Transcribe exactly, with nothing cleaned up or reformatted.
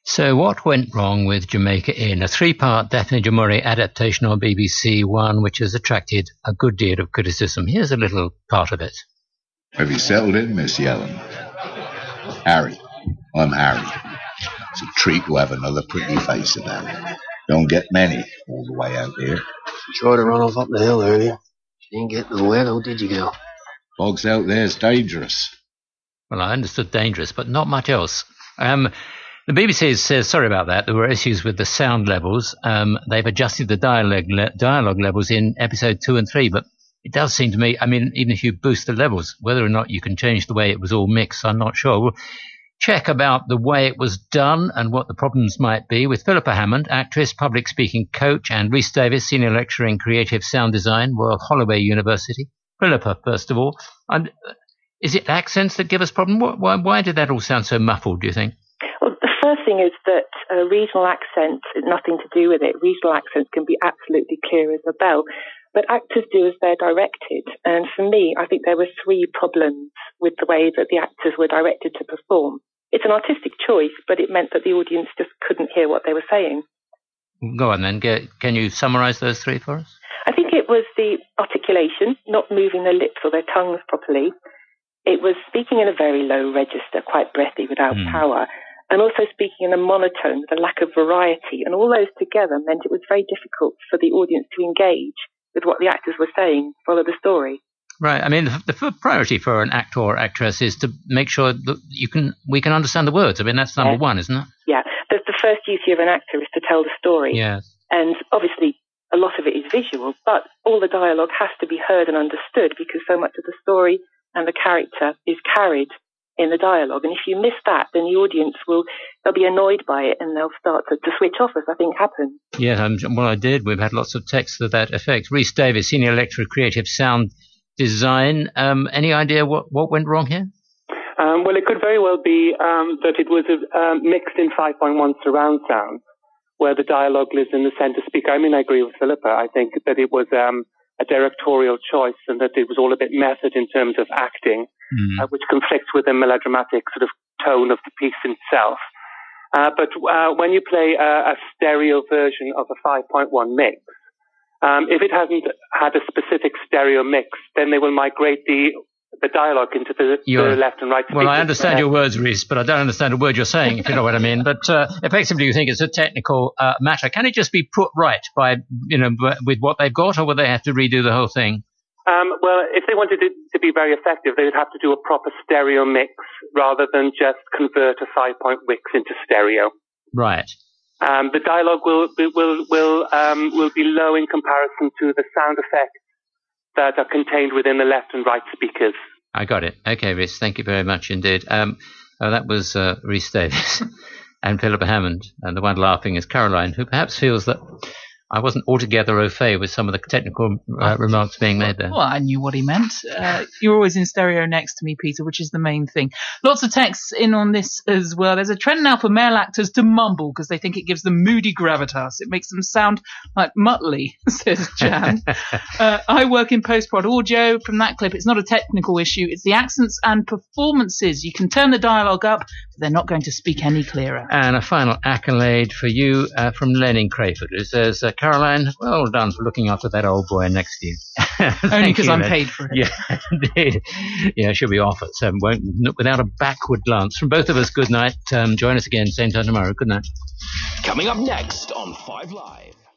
So what went wrong with Jamaica Inn? A three-part Daphne du Maurier adaptation on B B C One, which has attracted a good deal of criticism. Here's a little part of it. Have you settled in, Miss Yellen? Harry. I'm Harry. It's a treat to have another pretty face about it. Don't get many all the way out here. She tried to run off up the hill earlier. She didn't get to the well, or did you go? Bogs out there's dangerous. Well, I understood dangerous, but not much else. Um, the B B C says, sorry about that, there were issues with the sound levels. Um, they've adjusted the dialogue, le- dialogue levels in episode two and three, but it does seem to me, I mean, even if you boost the levels, whether or not you can change the way it was all mixed, I'm not sure. We'll check about the way it was done and what the problems might be with Philippa Hammond, actress, public speaking coach, and Rhys Davis, senior lecturer in creative sound design, Royal Holloway University. Philippa, first of all. And is it accents that give us problem? Why, why did that all sound so muffled, do you think? Well, the first thing is that uh, regional accent, nothing to do with it. Regional accents can be absolutely clear as a bell. But actors do as they're directed. And for me, I think there were three problems with the way that the actors were directed to perform. It's an artistic choice, but it meant that the audience just couldn't hear what they were saying. Go on then. Can you summarise those three for us? I think it was the articulation, not moving their lips or their tongues properly. It was speaking in a very low register, quite breathy, without mm. power. And also speaking in a monotone, the lack of variety. And all those together meant it was very difficult for the audience to engage with what the actors were saying, follow the story. Right. I mean, the, the priority for an actor or actress is to make sure that you can we can understand the words. I mean, that's number yeah. one, isn't it? Yeah. The, the first duty of an actor is to tell the story. Yes. And obviously, a lot of it is visual, but all the dialogue has to be heard and understood because so much of the story and the character is carried in the dialogue. And if you miss that, then the audience will, they'll be annoyed by it and they'll start to, to switch off, as I think happened. Yeah, um, well, I did. We've had lots of texts to that effect. Rhys Davis, Senior Lecturer, Creative Sound Design. Um, any idea what, what went wrong here? Um, well, it could very well be um, that it was uh, mixed in five point one surround sound, where the dialogue lives in the centre speaker. I mean, I agree with Philippa. I think that it was um, a directorial choice and that it was all a bit method in terms of acting, mm. uh, which conflicts with the melodramatic sort of tone of the piece itself. Uh, but uh, when you play a, a stereo version of a five point one mix, um, if it hasn't had a specific stereo mix, then they will migrate the the dialogue into the, the left and right speakers. Well, I understand your words, Rhys, but I don't understand a word you're saying, if you know what I mean. But uh, effectively, you think it's a technical uh, matter. Can it just be put right by, you know, with what they've got, or will they have to redo the whole thing? Um, well, if they wanted it to be very effective, they would have to do a proper stereo mix rather than just convert a five-point mix into stereo. Right. Um, the dialogue will will will um, will be low in comparison to the sound effects that are contained within the left and right speakers. I got it. Okay, Rhys, thank you very much indeed. Um, oh, that was uh, Rhys Davis and Philippa Hammond, and the one laughing is Caroline, who perhaps feels that I wasn't altogether au fait with some of the technical uh, remarks being made there. Well, I knew what he meant. Uh, you're always in stereo next to me, Peter, which is the main thing. Lots of texts in on this as well. There's a trend now for male actors to mumble because they think it gives them moody gravitas. It makes them sound like Muttley, says Jan. uh, I work in post-prod audio. From that clip, it's not a technical issue. It's the accents and performances. You can turn the dialogue up, but they're not going to speak any clearer. And a final accolade for you uh, from Lenin Crayford, who says, uh, Caroline, well done for looking after that old boy next to you. Only because I'm paid for it. Yeah, indeed. Yeah, she'll be off at seven, won't, without a backward glance. From both of us, good night. Um, join us again, same time tomorrow. Good night. Coming up next on Five Live.